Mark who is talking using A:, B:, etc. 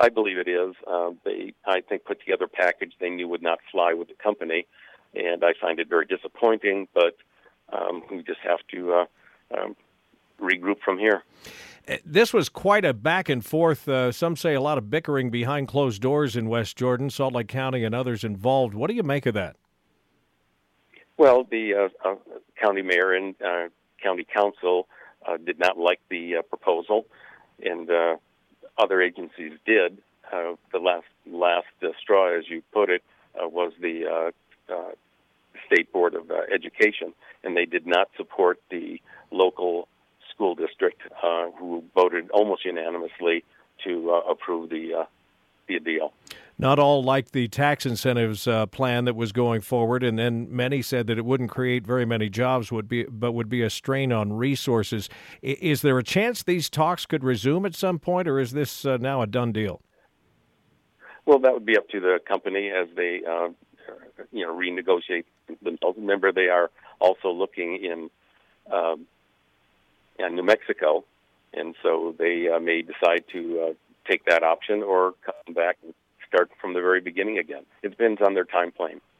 A: I believe it is. They, I think, put together a package they knew would not fly with the company, and I find it very disappointing, but we just have to regroup from here.
B: This was quite a back and forth, some say a lot of bickering behind closed doors in West Jordan, Salt Lake County and others involved. What do you make of that?
A: Well, the county mayor and county council did not like the proposal, and other agencies did. The last straw, as you put it, was the State Board of Education, and they did not support the local school district, who voted almost unanimously to approve the deal.
B: Not all liked the tax incentives plan that was going forward, and then many said that it wouldn't create very many jobs, but would be a strain on resources. Is there a chance these talks could resume at some point, or is this now a done deal?
A: Well, that would be up to the company as they renegotiate themselves. Remember, they are also looking in New Mexico, and so they may decide to take that option or come back and start from the very beginning again. It depends on their time frame.